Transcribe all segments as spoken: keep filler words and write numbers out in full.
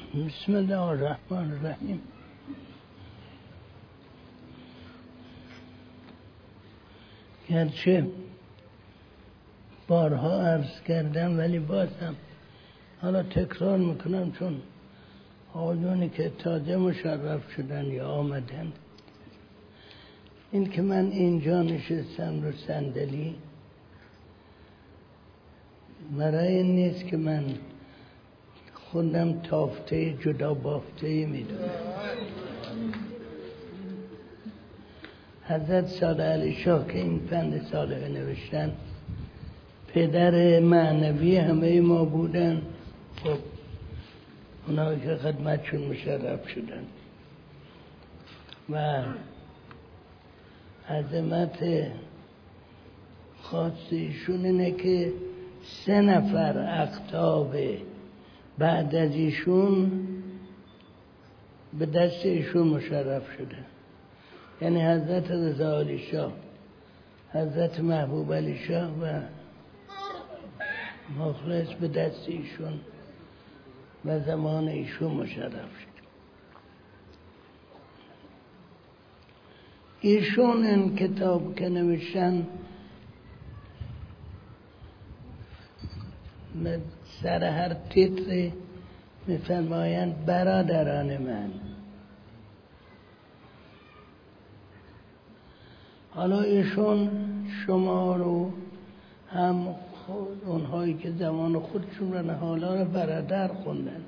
بسم الله الرحمن الرحیم. گرچه بارها عرض کردم ولی بازم حالا تکرار میکنم، چون آقایونی که تازه مشرف شدن یا آمدن، این که من اینجا نشستم رو صندلی برای این نیست که من خودم تافته جدا بافته میدونم. حضرت صالح علی شاه که این پند صالح نوشتن پدر معنوی همه ما بودن. خب اونایی که خدمتشون مشرف شدن و عظمت خاص ایشون اینه که سه نفر اقطاب بعد از ایشون به دست ایشون مشرف شده، یعنی حضرت رضا علی شاه، حضرت محبوب علی شاه و مخلص به دست ایشون و زمان ایشون مشرف شد. ایشون این کتاب که نوشتن سر هر تیتری میفرمایند برادران من. حالا ایشون شما رو هم خود اونهایی که زمان خودشون رو حالا رو برادر خوندن.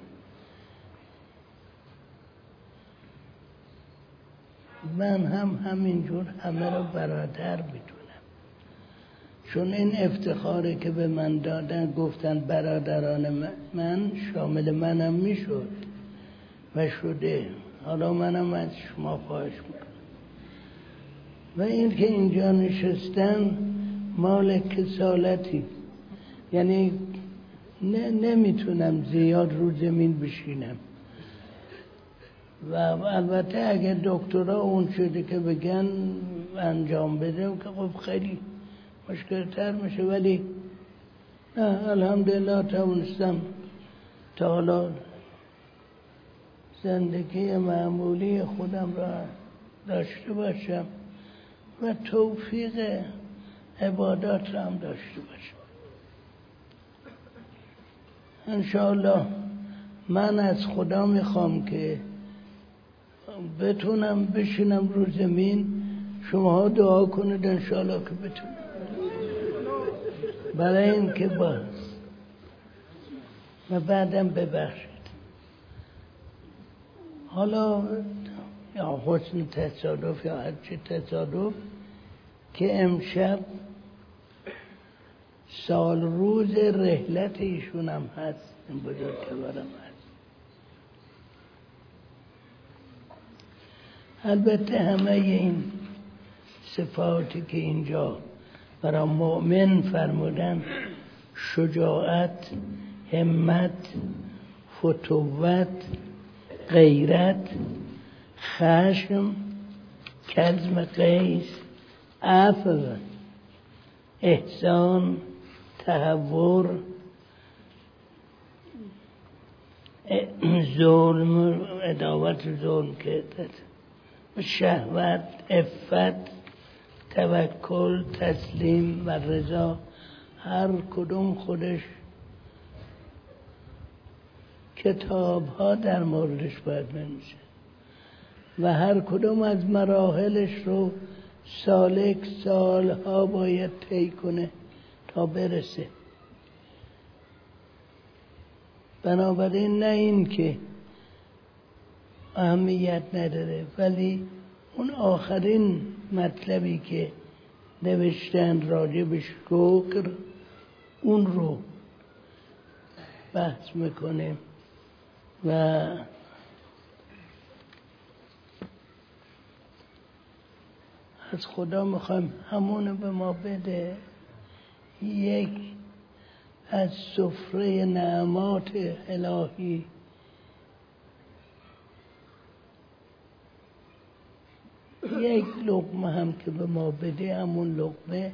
من هم همینجور همه رو برادر میدونم، چون این افتخاری که به من دادن گفتن برادران من شامل منم میشد و شده. حالا منم از شما خواهش میکنم و این که اینجا نشستن مال کسالتی، یعنی نه نمیتونم زیاد رو زمین بشینم و البته اگر دکترها اون شده که بگن انجام بده که خب خیلی مشکل تر میشه، ولی نه الحمدلله توانستم تا حالا زندگی معمولی خودم را داشته باشم و توفیق عبادات را هم داشته باشم. انشاءالله من از خدا میخوام که بتونم بشینم رو زمین، شما دعا کنید انشاءالله که بتونم، برای این که باز و بعدم ببخشید. حالا یا حسن تصادف یا هرچی تصادف که امشب سال روز رحلت ایشون هم هست، این بزرگوارم هست. البته همه این صفاتی که اینجا برای مؤمن فرمودن، شجاعت، همت، فتوت، غیرت، خشم، کظم غیظ، عفو، احسان، تهور، ظلم، عداوت ظلم کردت، شهوت، عفت، توکل، تسلیم و رضا، هر کدوم خودش کتاب ها در موردش باید بنویسه و هر کدوم از مراحلش رو سالک سالها باید طی کنه تا برسه. بنابراین نه این که اهمیت نداره، ولی اون آخرین مطلبی که نوشتن راجع به شکر اون رو بحث میکنه و از خدا میخوایم همونو به ما بده، یک از سفره نعمات الهی یک لقمه هم که به ما بده، همون لقمه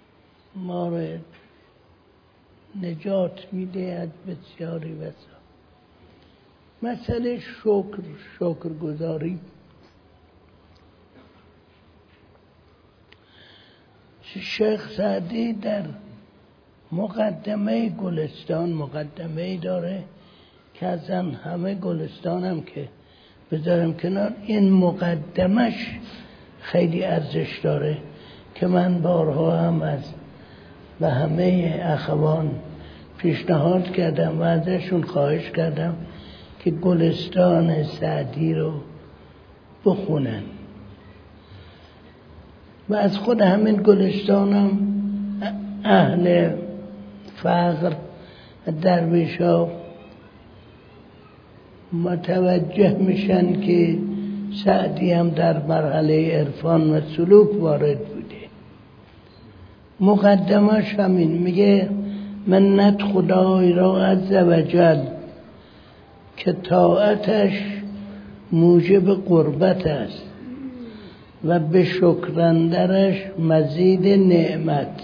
ما رو نجات میده از بسیاری بسا. مسئله شکر شکرگزاری شیخ سعدی در مقدمه گلستان مقدمه داره که ازن همه گلستانم که بذارم کنار، این مقدمش خیلی ارزش داره که من بارها هم از به همه اخوان پیشنهاد کردم و ازشون خواهش کردم که گلستان سعدی رو بخونن و از خود همین گلستانم اهل فقر درویش ها متوجه میشن که سعدی هم در مرحله عرفان و سلوک وارد بوده. مقدمش همین میگه منت خدای را عز و جل که طاعتش موجب قربت است و به شکرندرش مزید نعمت،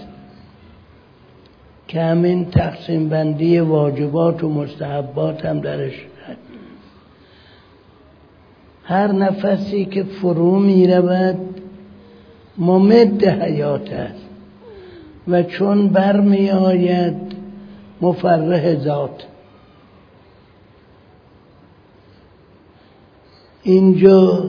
که همین تقسیم بندی واجبات و مستحبات هم درش هست. هر نفسی که فرو می رود ممد حیات است و چون بر می آید مفرح ذات. اینجا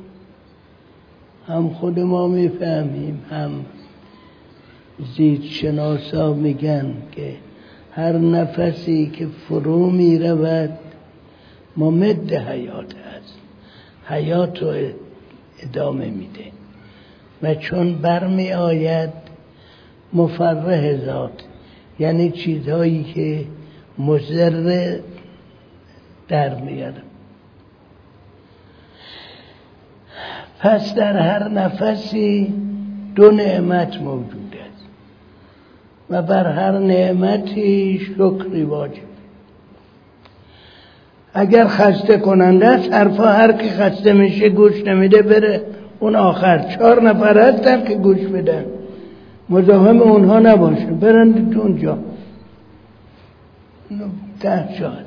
هم خود ما می فهمیم هم زیست شناسا میگن که هر نفسی که فرو می رود ممد حیات است، حیات رو ادامه میده و چون بر می آید مفرح ذات، یعنی چیزهایی که مضر در میاد. پس در هر نفسی دو نعمت موجود است و بر هر نعمتی شکری واجب. اگر خسته کننده است حرفا هر کی خسته میشه گوش نمیده بره اون آخر. چهار نفر هستن که گوش بدن، مزاحم اونها نباشه، برن اونجا ده شاید.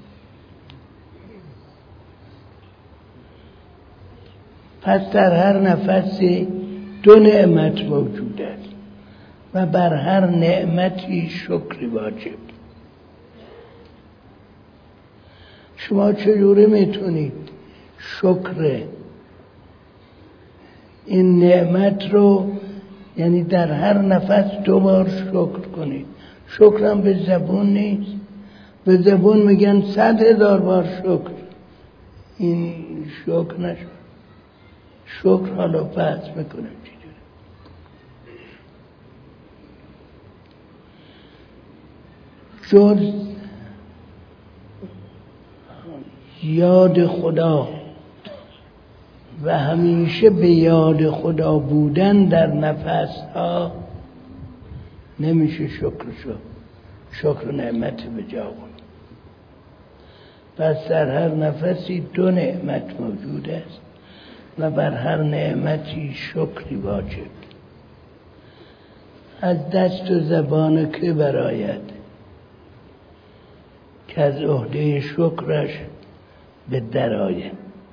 پس در هر نفسی دو نعمت موجود است و بر هر نعمتی شکری واجب. شما چجوری میتونید شکر این نعمت رو، یعنی در هر نفس دو بار شکر کنید؟ شکرم به زبون نیست، به زبون میگن صد هزار بار شکر، این شکر نشد. شکر حالا بحث میکنم چجوری. جز یاد خدا و همیشه به یاد خدا بودن در نفس ها نمیشه شکر شد شکر نعمت به جا بود. پس در هر نفسی دو نعمت موجود است و بر هر نعمتی شکری واجب. از دست و زبان که براید که از عهده شکرش به درآید.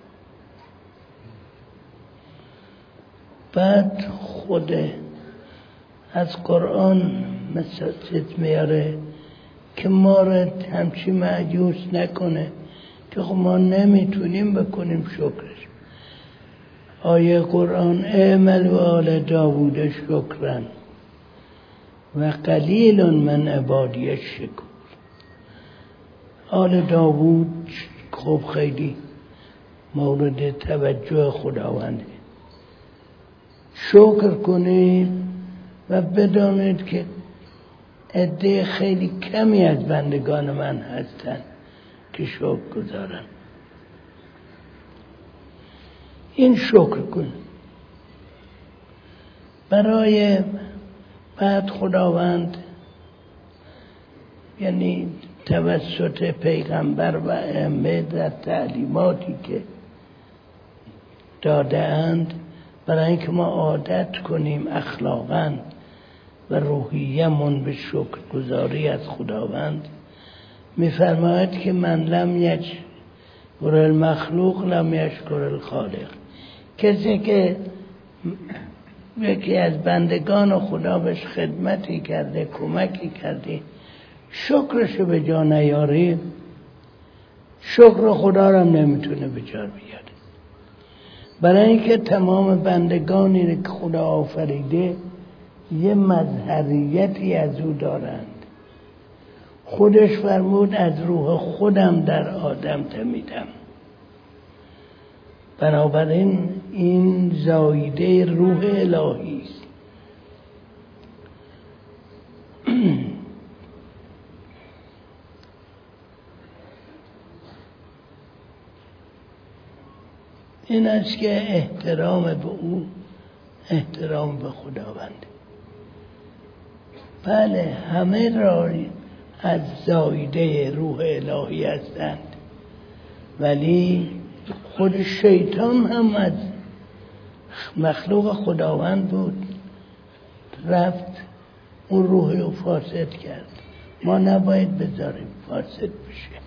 بعد خود از قرآن مثل میاره که ما را همچی مایوس نکنه که خب ما نمیتونیم بکنیم شکرش. آیه قرآن اعمل و آل داوود شکرن و قلیل من عبادی الشکور. آل داوود خب خیلی مورد توجه خداونده. شکر کنید و بدانید که عده خیلی کمی از بندگان من هستن که شکر گذارن. این شکر کن. برای بعد خداوند یعنی توسط پیغمبر و ائمه در تعلیماتی که داده اند برای اینکه ما عادت کنیم اخلاقاً و روحیه‌مون به شکرگزاری از خداوند، می‌فرماید که من لم یج ور المخلوق لم یشکر الخالق. کسی که یکی از بندگان خدا بهش خدمتی کرده، کمکی کرده، شکرشو به جا نیاری، شکر خدا رو هم نمیتونه به جا بیاره. برای اینکه تمام بندگانی که خدا آفریده یه مظهریتی از او دارند. خودش فرمود از روح خودم در آدم تمیدم. بنابراین این زایده روح الهی است. این است که احترام به او احترام به خداوند. بله همه را از زایده روح الهی هستند، ولی خود شیطان هم از مخلوق خداوند بود، رفت اون روح رو فاسد کرد. ما نباید بذاریم فاسد بشه.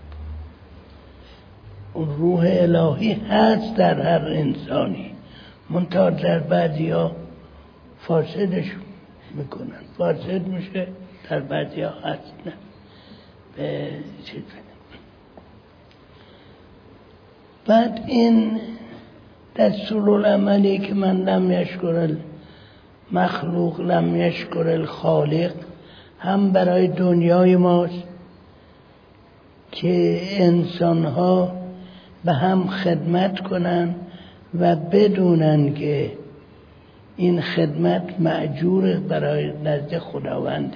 اون روح الهی هست در هر انسانی، منتها در بعضی ها فاسدش میکنن، فاسد میشه، در بعضی ها هست نه به چیز. بعد این دستورالعملی که من لم یشکر المخلوق لم یشکر الخالق هم برای دنیای ماست که انسان ها به هم خدمت کنن و بدونن که این خدمت مأجور برای نزد خداونده،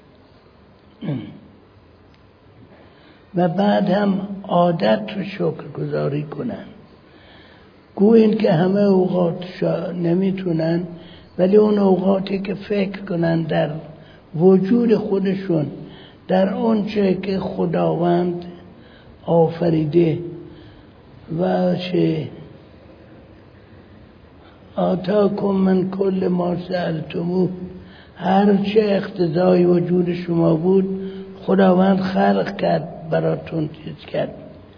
و بعد هم عادت رو شکر گذاری کنن. گوین که همه اوقات نمیتونن، ولی اون اوقاتی که فکر کنن در وجود خودشون در اون چه که خداوند آفریده و چه آتاکم من کل ما سألتموه، هر چه اقتضای وجود شما بود خداوند خلق کرد براتون چیز کرد.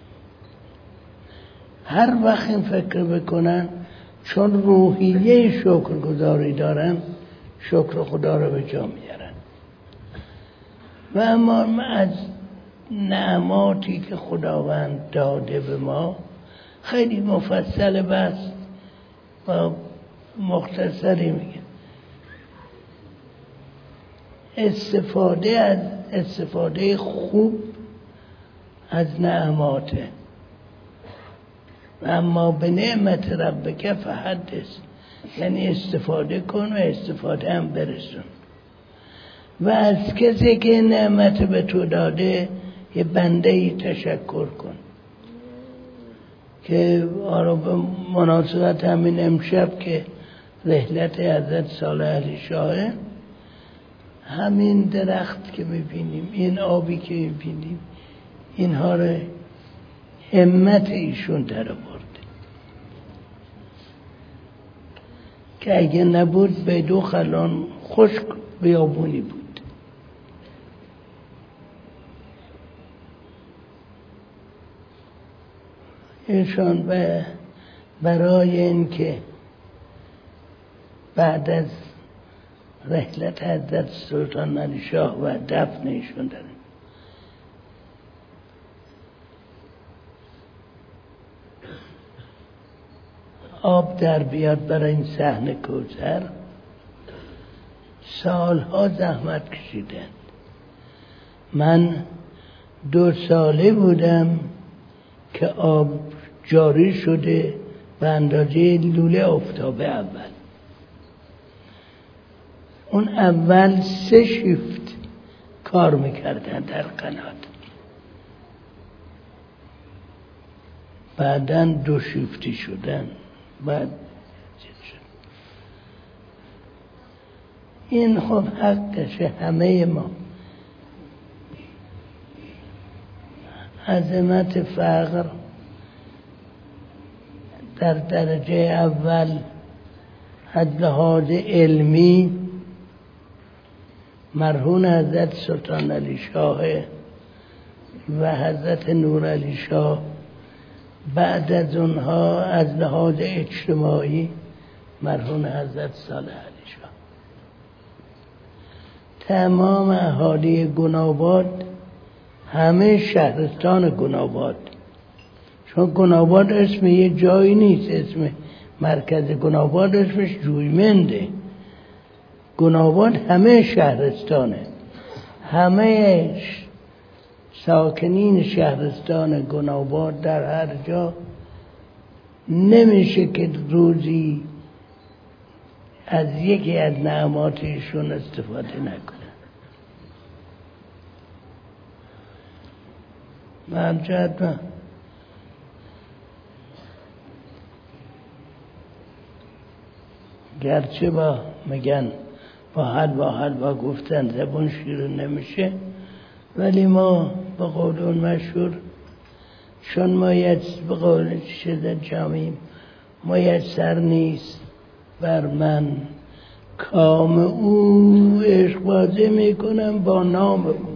هر وقت این فکر بکنن، چون روحیه شکرگزاری دارن، شکر خدا رو به جا میارن. و اما از نعماتی که خداوند داده به ما خیلی مفصل بس و مختصری میگه. استفاده از استفاده خوب از نعماته. اما به نعمت ربک فحدث، یعنی استفاده کن و استفاده هم برسون. و از کسی که نعمت به تو داده یه بنده ای تشکر کن. که آره به مناسبت همین امشب که رحلت حضرت صالح علی شاه، همین درخت که میبینیم، این آبی که میبینیم، اینها رو همت ایشون در آورده که اگه نبود به دو خلان خشک بیابونی بود. ایشان به برای این که بعد از رحلت حضرت سلطان علی شاه و دفن ایشون دارن، آب در بیاد برای این صحن کوثر، سالها زحمت کشیدن. من دو ساله بودم که آب جاری شده به اندازه لوله آفتاب اول. اون اول سه شیفت کار میکردن در قنات، بعداً دو شیفتی شدن، بعد شد. این خب حقشه همه ما. عظمت فقر در درجه اول از لحاظ علمی مرحوم حضرت سلطان علی شاه و حضرت نور علی شاه بعد از اونها از لحاظ اجتماعی مرحوم حضرت صالح علی شاه. تمام اهالی گناباد، همه شهرستان گناباد، چون گناباد اسم یه جایی نیست، اسم مرکز گناباد اسمش جویمنده. گناباد همه شهرستانه، همه ساکنین شهرستان گناباد در هر جا نمیشه که روزی از یکی از نعماتشون استفاده نکنه. من جد گرچه با میگن با حلوا حلوا گفتن زبون شیرین نمیشه، ولی ما به قول اون مشهور چون مایت به قول شده جامعیم میسر نیست بر من کام او، عشق بازی میکنم با نام او.